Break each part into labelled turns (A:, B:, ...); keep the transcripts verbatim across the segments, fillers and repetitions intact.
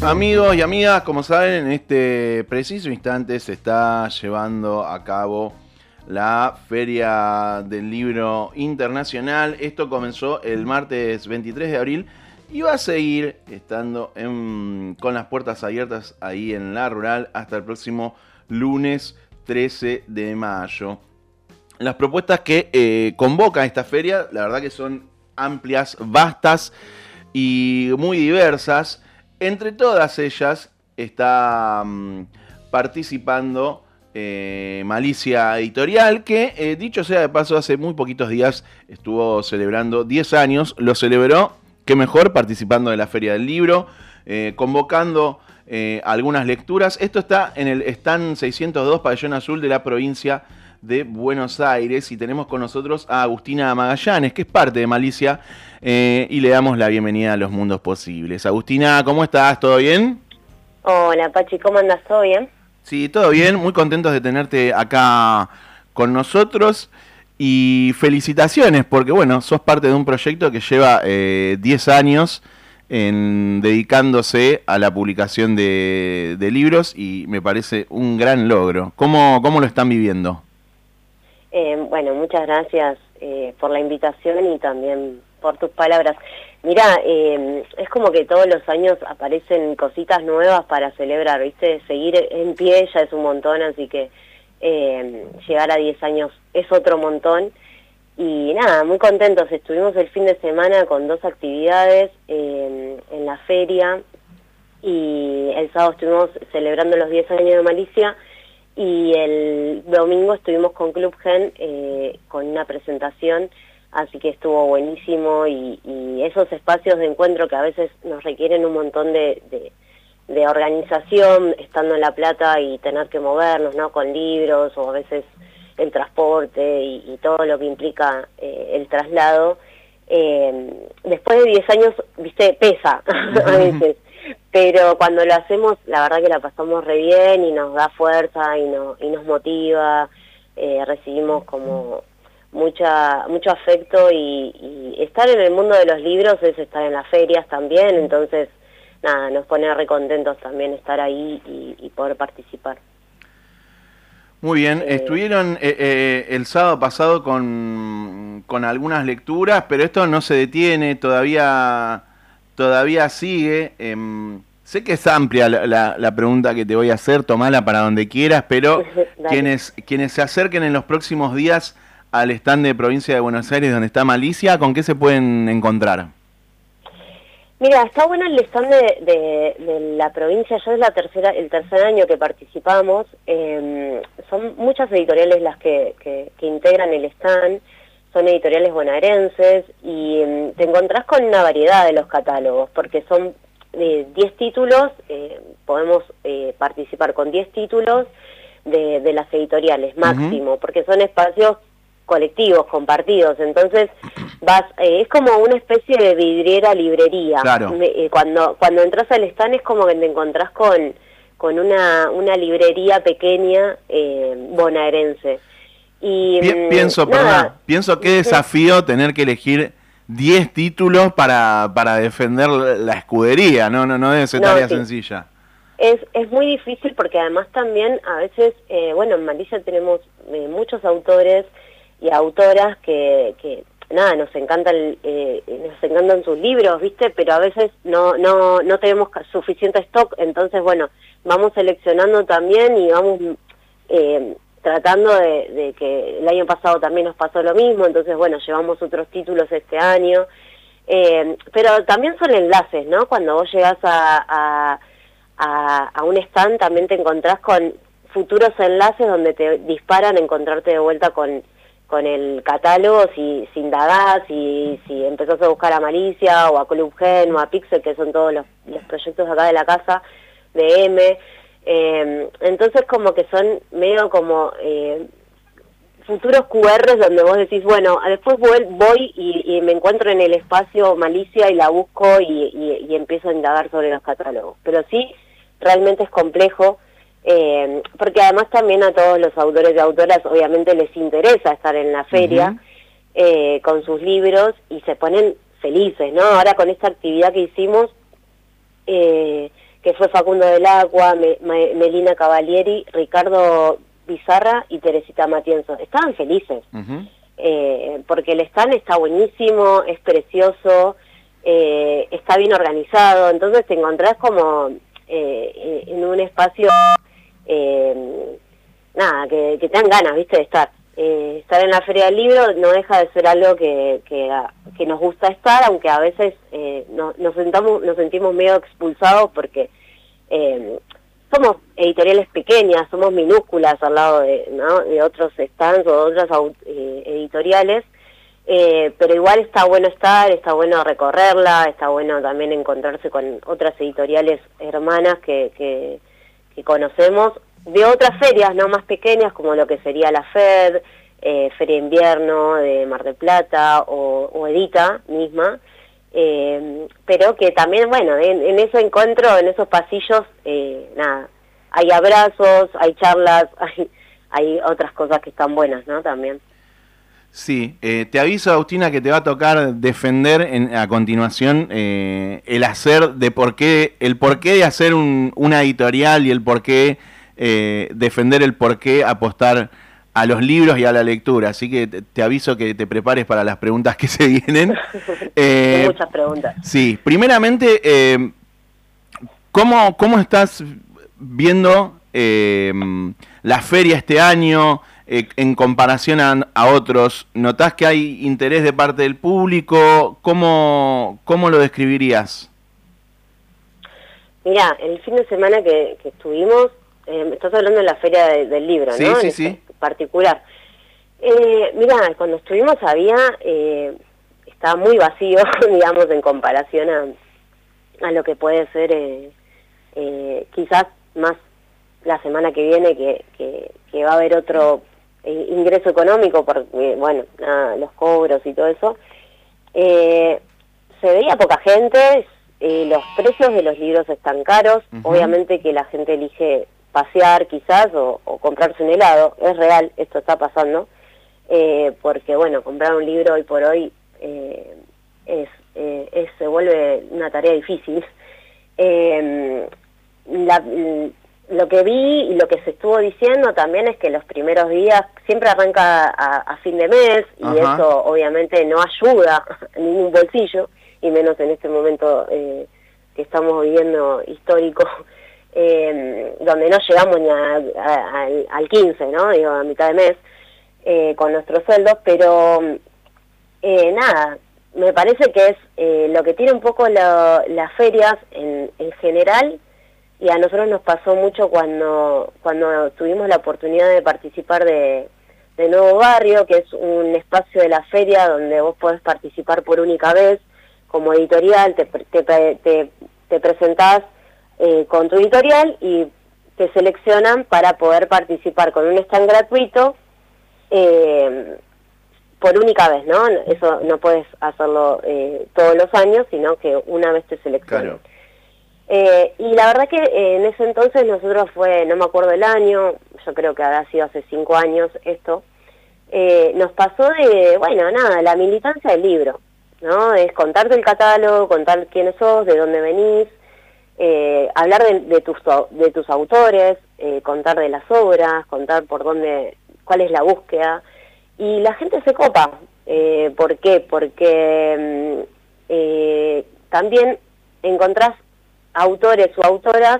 A: Amigos y amigas, como saben, en este preciso instante se está llevando a cabo la Feria del Libro Internacional. Esto comenzó el martes veintitrés de abril y va a seguir estando en, con las puertas abiertas ahí en La Rural hasta el próximo lunes trece de mayo. Las propuestas que eh, convoca esta feria, la verdad que son amplias, vastas y muy diversas. Entre todas ellas está um, participando eh, Malicia Editorial, que eh, dicho sea de paso, hace muy poquitos días estuvo celebrando diez años. Lo celebró, qué mejor, participando de la Feria del Libro, eh, convocando eh, algunas lecturas. Esto está en el stand seiscientos dos, Pabellón Azul de la provincia de Buenos Aires, y tenemos con nosotros a Agustina Magallanes, que es parte de Malicia, eh, y le damos la bienvenida a Los Mundos Posibles. Agustina, ¿cómo estás? ¿Todo bien?
B: Hola, Pachi, ¿cómo andas? ¿Todo bien?
A: Sí, todo bien, muy contentos de tenerte acá con nosotros, y felicitaciones, porque bueno, sos parte de un proyecto que lleva eh, diez años en, dedicándose a la publicación de, de libros, y me parece un gran logro. ¿Cómo, cómo lo están viviendo?
B: Eh, bueno, muchas gracias eh, por la invitación y también por tus palabras. Mirá, eh, es como que todos los años aparecen cositas nuevas para celebrar, ¿viste? Seguir en pie ya es un montón, así que eh, llegar a diez años es otro montón. Y nada, muy contentos. Estuvimos el fin de semana con dos actividades eh, en la feria, y el sábado estuvimos celebrando los diez años de Malicia, y el domingo estuvimos con Club Gen eh, con una presentación, así que estuvo buenísimo, y, y esos espacios de encuentro que a veces nos requieren un montón de, de, de organización, estando en La Plata y tener que movernos, ¿no? Con libros, o a veces el transporte y, y todo lo que implica eh, el traslado. Eh, después de diez años, viste, pesa a veces. Pero cuando lo hacemos, la verdad que la pasamos re bien y nos da fuerza y, no, y nos motiva, eh, recibimos como mucha mucho afecto, y, y estar en el mundo de los libros es estar en las ferias también, entonces nada, nos pone re contentos también estar ahí y, y poder participar.
A: Muy bien,
B: Eh,
A: estuvieron eh, eh, el sábado pasado con, con algunas lecturas, pero esto no se detiene, todavía... Todavía sigue. Eh, sé que es amplia la, la, la pregunta que te voy a hacer, tomala para donde quieras, pero quienes, quienes se acerquen en los próximos días al stand de Provincia de Buenos Aires donde está Malicia, ¿con qué se pueden encontrar?
B: Mira, está bueno el stand de, de, de la provincia, ya es la tercera, el tercer año que participamos. Eh, son muchas editoriales las que, que, que integran el stand. Son editoriales bonaerenses, y eh, te encontrás con una variedad de los catálogos, porque son eh, diez títulos, eh, podemos eh, participar con diez títulos de, de las editoriales, máximo, uh-huh. porque son espacios colectivos, compartidos, entonces vas eh, es como una especie de vidriera librería.
A: Claro.
B: Eh, cuando cuando entras al stand es como que te encontrás con, con una, una librería pequeña eh, bonaerense. Y,
A: pienso, perdón, pienso qué desafío tener que elegir diez títulos para, para defender la escudería, no no no debe ser no, tarea sí. sencilla.
B: Es es muy difícil, porque además también a veces, eh, bueno, en Malicia tenemos eh, muchos autores y autoras que, que nada, nos encantan eh, nos encantan sus libros, ¿viste? Pero a veces no no no tenemos suficiente stock, entonces bueno, vamos seleccionando también y vamos... Eh, tratando de, de que el año pasado también nos pasó lo mismo, entonces bueno, llevamos otros títulos este año, eh, pero también son enlaces, ¿no? Cuando vos llegás a, a, a, a un stand también te encontrás con futuros enlaces donde te disparan a encontrarte de vuelta con, con el catálogo, si, si indagás, si, si empezás a buscar a Malicia, o a Club Gen, o a Pixel, que son todos los, los proyectos acá de la casa, de M. Eh, entonces como que son medio como eh, futuros Q Rs donde vos decís, bueno, después voy, voy y, y me encuentro en el espacio Malicia y la busco y, y, y empiezo a indagar sobre los catálogos. Pero sí, realmente es complejo, eh, porque además también a todos los autores y autoras obviamente les interesa estar en la feria uh-huh. eh, con sus libros, y se ponen felices, ¿no? Ahora con esta actividad que hicimos, eh, que fue Facundo del Agua, Me, Me, Melina Cavalieri, Ricardo Bizarra y Teresita Matienzo. Estaban felices, uh-huh. eh, porque el stand está buenísimo, es precioso, eh, está bien organizado, entonces te encontrás como eh, en un espacio, eh, nada, que, que te dan ganas, viste, de estar. Eh, estar en la Feria del Libro no deja de ser algo que, que, que nos gusta estar, aunque a veces eh, no, nos, sentamos, nos sentimos medio expulsados porque eh, somos editoriales pequeñas, somos minúsculas al lado de, ¿no? de otros stands o de otras eh, editoriales, eh, pero igual está bueno estar, está bueno recorrerla, está bueno también encontrarse con otras editoriales hermanas que, que, que conocemos, de otras ferias, no más pequeñas, como lo que sería la FED, eh, Feria Invierno de Mar del Plata o, o Edita misma, eh, pero que también, bueno, en, en ese encuentro, en esos pasillos, eh, nada, hay abrazos, hay charlas, hay, hay otras cosas que están buenas, ¿no? También.
A: Sí, eh, te aviso, Agustina, que te va a tocar defender en, a continuación eh, el hacer de por qué, el porqué de hacer un, una editorial y el porqué Eh, defender el por qué apostar a los libros y a la lectura, así que te, te aviso que te prepares para las preguntas que se vienen.
B: eh, Hay muchas preguntas.
A: Sí, primeramente, eh, ¿cómo, ¿cómo estás viendo eh, la feria este año eh, en comparación a, a otros? ¿Notás que hay interés de parte del público? ¿Cómo, cómo lo describirías?
B: Mirá, el fin de semana que, que estuvimos, Eh, estás hablando de la Feria de, del Libro,
A: sí,
B: ¿no?
A: Sí,
B: en
A: sí,
B: este particular. Eh, mirá, cuando estuvimos había, eh, estaba muy vacío, digamos, en comparación a, a lo que puede ser eh, eh, quizás más la semana que viene, que, que, que va a haber otro eh, ingreso económico, porque, bueno, nada, los cobros y todo eso. Eh, se veía poca gente, eh, los precios de los libros están caros, uh-huh. Obviamente que la gente elige pasear quizás o, o comprarse un helado, es real, esto está pasando, eh, porque bueno, comprar un libro hoy por hoy eh, es, eh, es se vuelve una tarea difícil. Eh, la, lo que vi y lo que se estuvo diciendo también es que los primeros días siempre arranca a, a fin de mes y Ajá. eso obviamente no ayuda a ningún bolsillo, y menos en este momento eh, que estamos viviendo histórico, Eh, donde no llegamos ni a, a, a, al quince, ¿no? Digo, a mitad de mes, eh, con nuestros sueldos, pero eh, nada, me parece que es eh, lo que tiene un poco lo, las ferias en, en general, y a nosotros nos pasó mucho cuando, cuando tuvimos la oportunidad de participar de, de Nuevo Barrio, que es un espacio de la feria donde vos podés participar por única vez, como editorial, te, te, te, te presentás Eh, con tu editorial y te seleccionan para poder participar con un stand gratuito eh, por única vez, ¿no? Eso no puedes hacerlo eh, todos los años, sino que una vez te seleccionan. Claro. Eh, y la verdad que eh, en ese entonces nosotros fue, no me acuerdo el año, yo creo que habrá sido hace cinco años esto, eh, nos pasó de, bueno, nada, la militancia del libro, ¿no? Es contarte el catálogo, contar quiénes sos, de dónde venís, Eh, hablar de, de, tus, de tus autores, eh, contar de las obras, contar por dónde, cuál es la búsqueda, y la gente se copa. Eh, ¿Por qué? Porque eh, también encontrás autores o autoras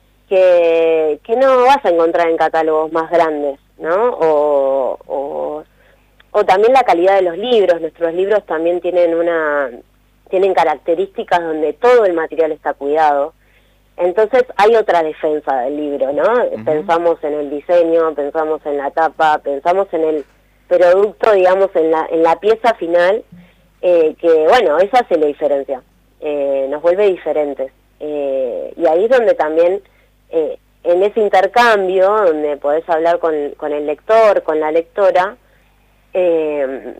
B: que, que no vas a encontrar en catálogos más grandes, ¿no? O, o, o también la calidad de los libros. Nuestros libros también tienen una tienen características donde todo el material está cuidado. Entonces hay otra defensa del libro, ¿no? Uh-huh. Pensamos en el diseño, pensamos en la tapa, pensamos en el producto, digamos, en la en la pieza final, eh, que, bueno, esa hace la diferencia, eh, nos vuelve diferentes. Eh, y ahí es donde también, eh, en ese intercambio, donde podés hablar con, con el lector, con la lectora, eh,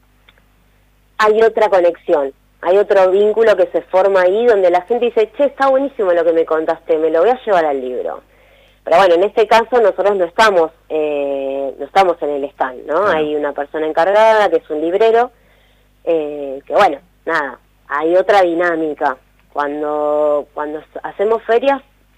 B: hay otra conexión. Hay otro vínculo que se forma ahí donde la gente dice, che, está buenísimo lo que me contaste, me lo voy a llevar al libro. Pero bueno, en este caso nosotros no estamos eh, no estamos en el stand, ¿no? Claro. Hay una persona encargada que es un librero, eh, que bueno, nada, hay otra dinámica. Cuando cuando hacemos ferias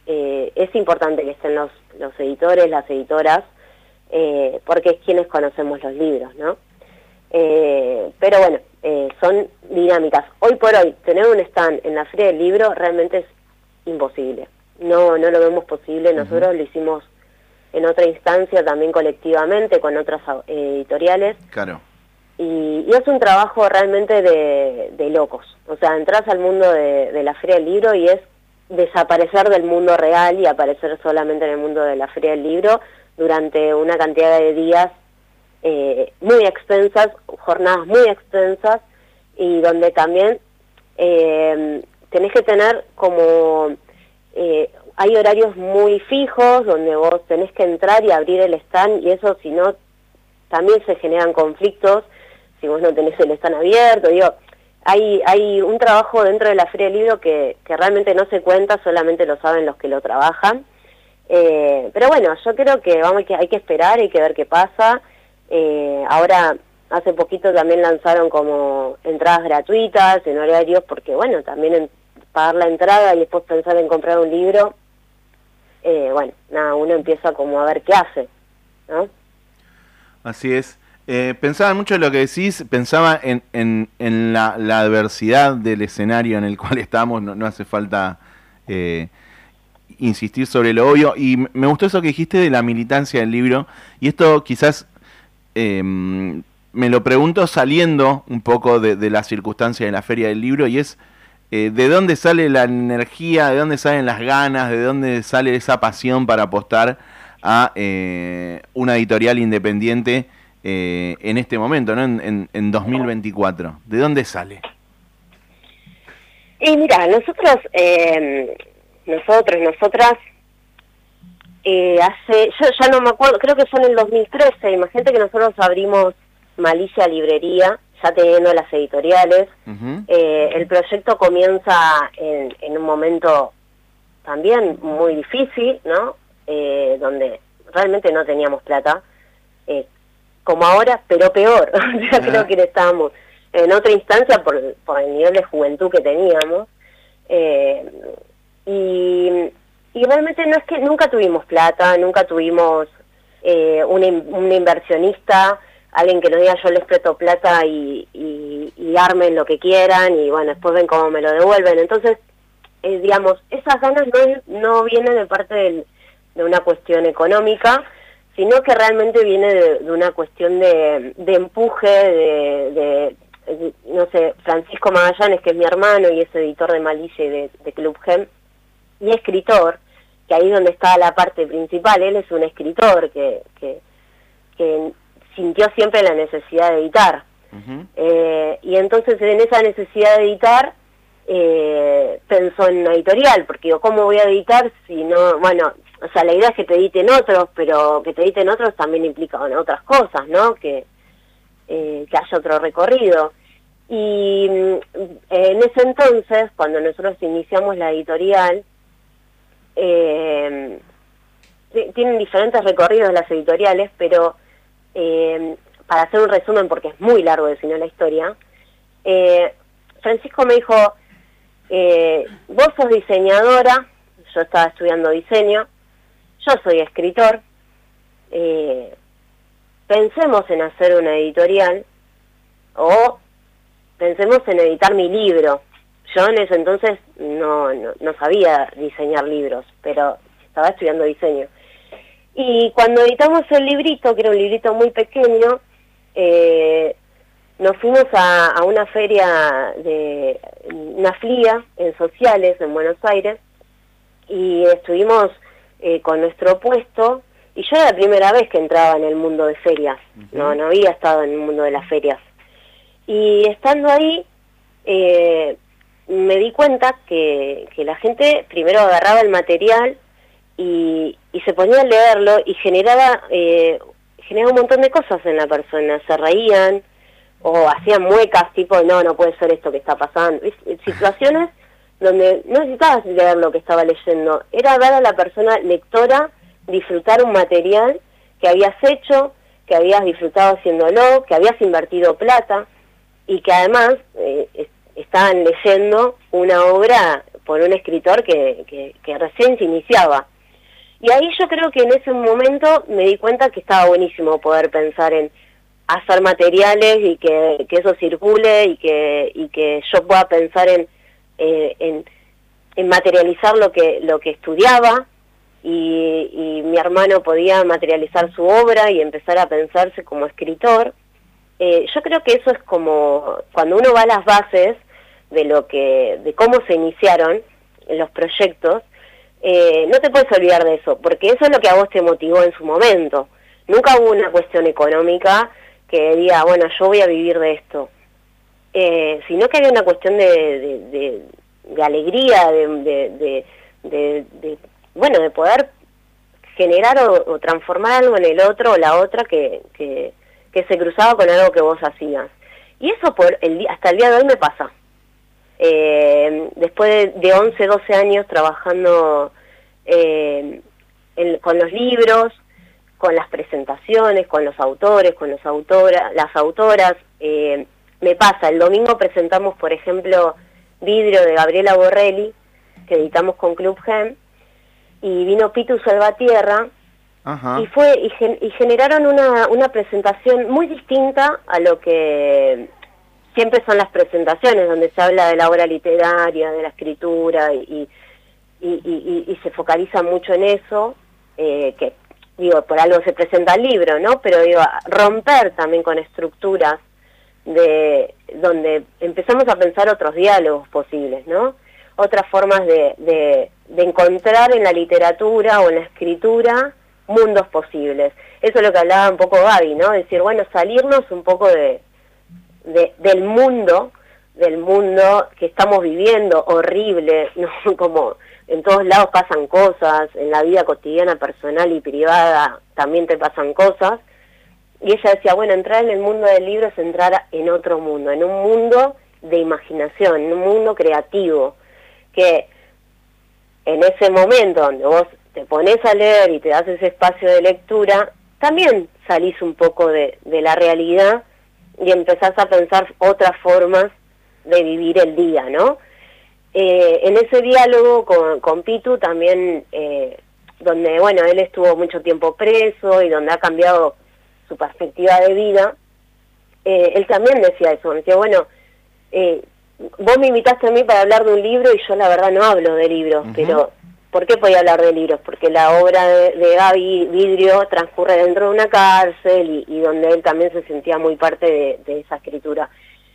B: eh, es importante que estén los, los editores, las editoras, eh, porque es quienes conocemos los libros, ¿no? Eh, pero bueno, eh, son dinámicas. Hoy por hoy, tener un stand en la Feria del Libro realmente es imposible. No, no lo vemos posible. Nosotros uh-huh. lo hicimos en otra instancia, también colectivamente, con otras editoriales.
A: Claro.
B: Y, y es un trabajo realmente de, de locos. O sea, entras al mundo de, de la Feria del Libro y es desaparecer del mundo real y aparecer solamente en el mundo de la Feria del Libro durante una cantidad de días eh, muy extensas, jornadas muy extensas, y donde también eh, tenés que tener como... Eh, hay horarios muy fijos donde vos tenés que entrar y abrir el stand, y eso, si no, también se generan conflictos si vos no tenés el stand abierto. Digo, hay hay un trabajo dentro de la Feria del Libro que, que realmente no se cuenta, solamente lo saben los que lo trabajan. Eh, pero bueno, yo creo que vamos que hay que esperar, hay que ver qué pasa. Eh, ahora, hace poquito también lanzaron como entradas gratuitas en horarios, porque bueno, también en, pagar la entrada y después pensar en comprar un libro, eh, bueno, nada, uno empieza como a ver qué hace, ¿no?
A: Así es. Eh, pensaba mucho en lo que decís, pensaba en, en, en la, la adversidad del escenario en el cual estamos, no, no hace falta eh, insistir sobre lo obvio, y me gustó eso que dijiste de la militancia del libro, y esto quizás eh, me lo pregunto saliendo un poco de, de la circunstancia de la Feria del Libro, y es eh, de dónde sale la energía, de dónde salen las ganas, de dónde sale esa pasión para apostar a eh, una editorial independiente eh, en este momento, ¿no? En, en, en dos mil veinticuatro. ¿De dónde sale?
B: Y mira, nosotros, eh, nosotros, nosotras, eh, hace, yo ya no me acuerdo, creo que fue en el dos mil trece, imagínate que nosotros abrimos Malicia Librería, ya teniendo las editoriales. Uh-huh. eh, el proyecto comienza en, en un momento también muy difícil, ¿no? Eh, donde realmente no teníamos plata, eh, como ahora, pero peor. O sea, uh-huh. creo que estábamos en otra instancia por, por el nivel de juventud que teníamos. Eh, y, y realmente no es que nunca tuvimos plata, nunca tuvimos eh, un, un inversionista, alguien que nos diga yo les presto plata y, y, y armen lo que quieran y bueno, después ven cómo me lo devuelven. Entonces, eh, digamos, esas ganas no, no vienen de parte del, de una cuestión económica, sino que realmente viene de, de una cuestión de, de empuje, de, de, de, no sé, Francisco Magallanes, que es mi hermano y es editor de Malicia y de, de Club Gem, y escritor, que ahí es donde está la parte principal. Él es un escritor que, que, que sintió siempre la necesidad de editar. Uh-huh. eh, y entonces en esa necesidad de editar eh, pensó en una editorial, porque digo, ¿cómo voy a editar si no? Bueno, o sea, la idea es que te editen otros, pero que te editen otros también implica, bueno, otras cosas, ¿no? Que, eh, que haya otro recorrido. Y eh, en ese entonces, cuando nosotros iniciamos la editorial, eh, tienen diferentes recorridos las editoriales, pero eh, para hacer un resumen, porque es muy largo de si no la historia, eh, Francisco me dijo, eh, vos sos diseñadora, yo estaba estudiando diseño, yo soy escritor, eh, pensemos en hacer una editorial o pensemos en editar mi libro. Yo en ese entonces no, no, no sabía diseñar libros, pero estaba estudiando diseño. Y cuando editamos el librito, que era un librito muy pequeño, eh, nos fuimos a, a una feria, de una F L I A en Sociales, en Buenos Aires, y estuvimos eh, con nuestro puesto, y yo era la primera vez que entraba en el mundo de ferias, uh-huh. no no había estado en el mundo de las ferias. Y estando ahí, eh, me di cuenta que, que la gente primero agarraba el material y, y se ponía a leerlo y generaba, eh, generaba un montón de cosas en la persona, se reían o hacían muecas tipo, no, no puede ser esto que está pasando, situaciones donde no necesitabas leer lo que estaba leyendo, era ver a la persona lectora disfrutar un material que habías hecho, que habías disfrutado haciéndolo, que habías invertido plata y que además eh, estaban leyendo una obra por un escritor que, que, que recién se iniciaba. Y ahí yo creo que en ese momento me di cuenta que estaba buenísimo poder pensar en hacer materiales y que, que eso circule y que, y que yo pueda pensar en, eh, en, en materializar lo que, lo que estudiaba, y, y mi hermano podía materializar su obra y empezar a pensarse como escritor. Eh, yo creo que eso es como cuando uno va a las bases de lo que, de cómo se iniciaron los proyectos, eh, no te puedes olvidar de eso, porque eso es lo que a vos te motivó en su momento. Nunca hubo una cuestión económica que diga, bueno, yo voy a vivir de esto, eh, sino que había una cuestión de, de, de, de alegría, de, de, de, de, de, bueno, de poder generar o, o transformar algo en el otro o la otra que, que, que se cruzaba con algo que vos hacías. Y eso por el, hasta el día de hoy me pasa. Eh, después de, de once, doce años trabajando eh, en, con los libros, con las presentaciones, con los autores, con los autora, las autoras, eh, me pasa, el domingo presentamos, por ejemplo, Vidrio de Gabriela Borrelli, que editamos con Club Gem, y vino Pitu Salvatierra,
A: Ajá.
B: y fue y, gen, y generaron una, una presentación muy distinta a lo que siempre son las presentaciones, donde se habla de la obra literaria, de la escritura, y, y, y, y, y se focaliza mucho en eso, eh, que digo, por algo se presenta el libro, ¿no? Pero digo, romper también con estructuras de donde empezamos a pensar otros diálogos posibles, ¿no? Otras formas de, de, de encontrar en la literatura o en la escritura mundos posibles. Eso es lo que hablaba un poco Gaby, ¿no? Decir, bueno, salirnos un poco de, de del mundo, del mundo que estamos viviendo, horrible, ¿no? Como en todos lados pasan cosas, en la vida cotidiana, personal y privada también te pasan cosas. Y ella decía, bueno, entrar en el mundo del libro es entrar en otro mundo, en un mundo de imaginación, en un mundo creativo, que en ese momento donde vos te pones a leer y te das ese espacio de lectura, también salís un poco de, de la realidad y empezás a pensar otras formas de vivir el día, ¿no? Eh, en ese diálogo con, con Pitu también, eh, donde, bueno, él estuvo mucho tiempo preso y donde ha cambiado su perspectiva de vida, eh, él también decía eso, decía, bueno, eh, vos me invitaste a mí para hablar de un libro y yo la verdad no hablo de libros, uh-huh. Pero ¿por qué podía hablar de libros? Porque la obra de, de Gaby Vidrio transcurre dentro de una cárcel y, y donde él también se sentía muy parte de, de esa escritura.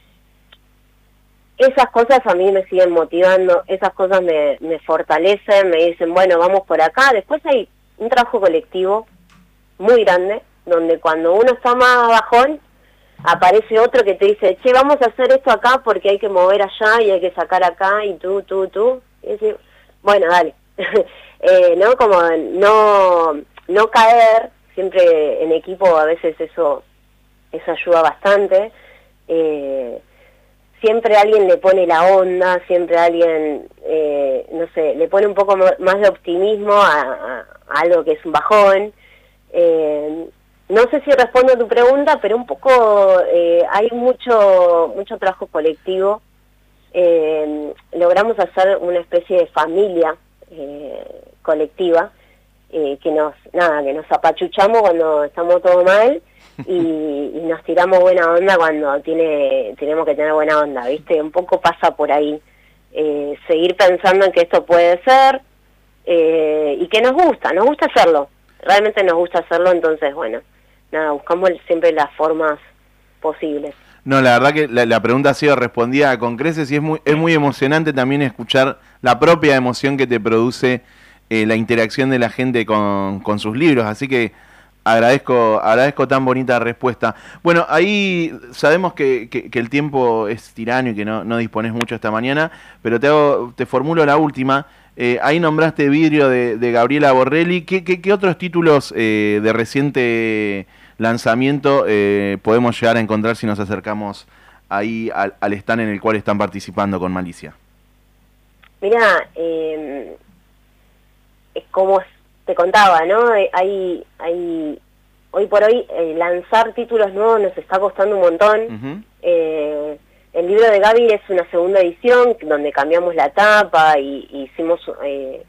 B: Esas cosas a mí me siguen motivando, esas cosas me, me fortalecen, me dicen, bueno, vamos por acá. Después hay un trabajo colectivo muy grande, donde cuando uno está más bajón, aparece otro que te dice, che, vamos a hacer esto acá porque hay que mover allá y hay que sacar acá y tú, tú, tú. Y decir, bueno, dale. eh, ¿no? Como no, no caer, siempre en equipo a veces eso, eso ayuda bastante. Eh, siempre alguien le pone la onda, siempre alguien, eh, no sé, le pone un poco más de optimismo a, a, a algo que es un bajón. Eh, no sé si respondo a tu pregunta, pero un poco eh, hay mucho mucho trabajo colectivo. Eh, logramos hacer una especie de familia eh, colectiva eh, que nos nada que nos apachuchamos cuando estamos todo mal y, y nos tiramos buena onda cuando tiene tenemos que tener buena onda, ¿viste? Un poco pasa por ahí. Eh, seguir pensando en que esto puede ser eh, y que nos gusta, nos gusta hacerlo. Realmente nos gusta hacerlo, entonces, bueno, nada, buscamos siempre las formas posibles.
A: No, la verdad que la, la pregunta ha sido respondida con creces y es muy, es muy emocionante también escuchar la propia emoción que te produce eh, la interacción de la gente con, con sus libros, así que agradezco, agradezco tan bonita respuesta. Bueno, ahí sabemos que, que, que el tiempo es tirano y que no, no dispones mucho esta mañana, pero te, hago, te formulo la última. Eh, ahí nombraste Vidrio de, de Gabriela Borrelli. ¿Qué, qué, qué otros títulos eh, de reciente lanzamiento eh, podemos llegar a encontrar si nos acercamos ahí al, al stand en el cual están participando con Malicia?
B: Mirá, eh, como te contaba, ¿no? Hay, hay, hoy por hoy eh, lanzar títulos nuevos nos está costando un montón. Uh-huh. eh, en el libro de Gaby es una segunda edición donde cambiamos la tapa y, y hicimos, eh,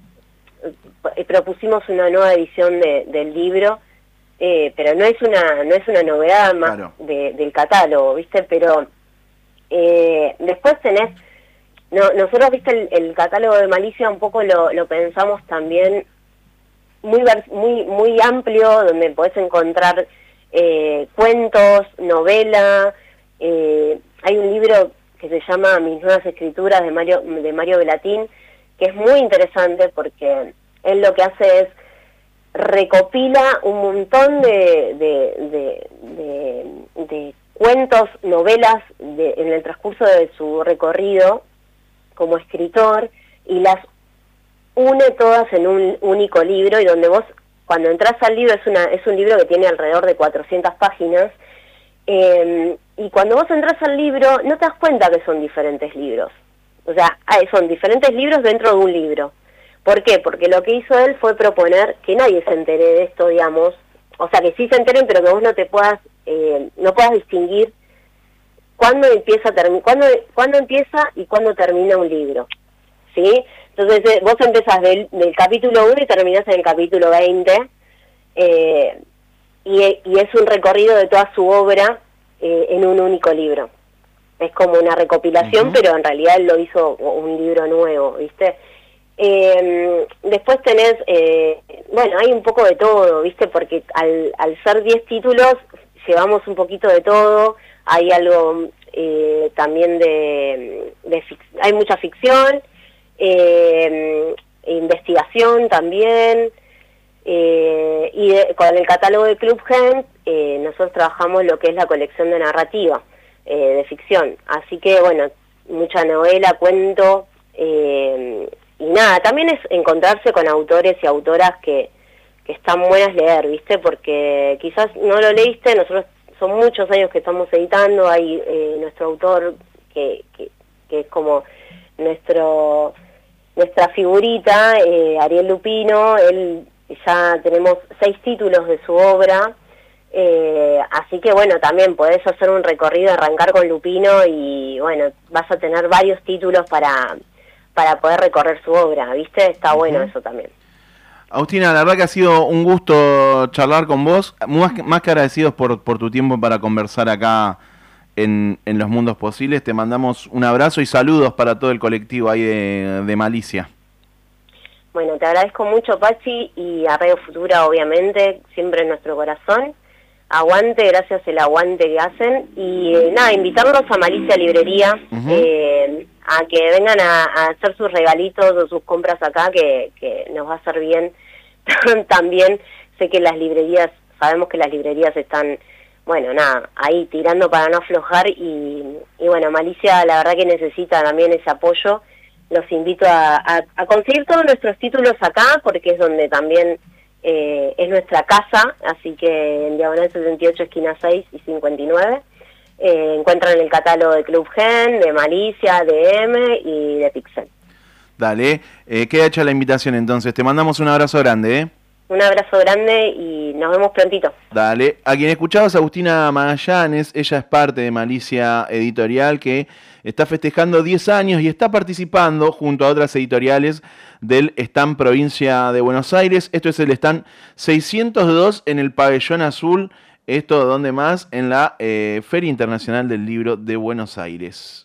B: propusimos una nueva edición de, del libro, eh, pero no es una no es una novedad más
A: Claro.
B: de, del catálogo, ¿viste? Pero eh, después tenés, no, nosotros, ¿viste? El, el catálogo de Malicia un poco lo, lo pensamos también muy muy muy amplio, donde podés encontrar eh, cuentos, novela, eh, hay un libro que se llama Mis nuevas escrituras de Mario de Mario Belatín, que es muy interesante porque él lo que hace es recopila un montón de, de, de, de, de cuentos, novelas de, en el transcurso de su recorrido como escritor, y las une todas en un único libro, y donde vos, cuando entras al libro, es una es un libro que tiene alrededor de cuatrocientas páginas, eh, y cuando vos entras al libro, no te das cuenta que son diferentes libros. O sea, son diferentes libros dentro de un libro. ¿Por qué? Porque lo que hizo él fue proponer que nadie se entere de esto, digamos, o sea, que sí se enteren, pero que vos no te puedas, eh, no puedas distinguir cuándo empieza, termi cuándo, cuándo empieza y cuándo termina un libro, ¿sí? Entonces, eh, vos empezás del, del capítulo uno y terminás en el capítulo veinte, eh, y, y es un recorrido de toda su obra eh, en un único libro. Es como una recopilación, uh-huh. pero en realidad él lo hizo un libro nuevo, ¿viste? Eh, después tenés, eh, bueno, hay un poco de todo, ¿viste? Porque al, al ser diez títulos, llevamos un poquito de todo. Hay algo eh, también de, de fic- hay mucha ficción, eh, investigación también, eh, y de, con el catálogo de Club Gen, eh, nosotros trabajamos lo que es la colección de narrativa, eh, de ficción. Así que, bueno, mucha novela, cuento, eh, y nada, también es encontrarse con autores y autoras que, que están buenas leer, ¿viste? Porque quizás no lo leíste, nosotros son muchos años que estamos editando, hay eh, nuestro autor que, que, que es como nuestro nuestra figurita, eh, Ariel Lupino, él ya tenemos seis títulos de su obra, eh, así que bueno, también podés hacer un recorrido, arrancar con Lupino y bueno, vas a tener varios títulos para... para poder recorrer su obra, ¿viste? Está uh-huh. bueno eso también.
A: Agustina, la verdad que ha sido un gusto charlar con vos, más, más que agradecidos por, por tu tiempo para conversar acá en, en Los Mundos Posibles. Te mandamos un abrazo y saludos para todo el colectivo ahí de, de Malicia.
B: Bueno, te agradezco mucho, Pachi, y a Radio Futura, obviamente, siempre en nuestro corazón. Aguante, gracias el aguante que hacen. Y eh, nada, invitarlos a Malicia Librería, uh-huh. eh, a que vengan a, a hacer sus regalitos o sus compras acá, que, que nos va a hacer bien. También sé que las librerías, sabemos que las librerías están, bueno, nada, ahí tirando para no aflojar, y, y bueno, Malicia la verdad que necesita también ese apoyo. Los invito a, a, a conseguir todos nuestros títulos acá, porque es donde también eh, es nuestra casa, así que en Diagonal setenta y ocho, esquina seis y cincuenta y nueve, eh, encuentran el catálogo de Club Gen, de Malicia, de M y de Pixel.
A: Dale, eh, queda hecha la invitación entonces, te mandamos un abrazo grande, ¿eh?
B: Un abrazo grande y nos vemos prontito.
A: Dale, a quien escuchabas, Agustina Magallanes, ella es parte de Malicia Editorial, que está festejando diez años y está participando junto a otras editoriales del stand Provincia de Buenos Aires. Esto es el stand seiscientos dos en el Pabellón Azul, esto donde más, en la eh, Feria Internacional del Libro de Buenos Aires.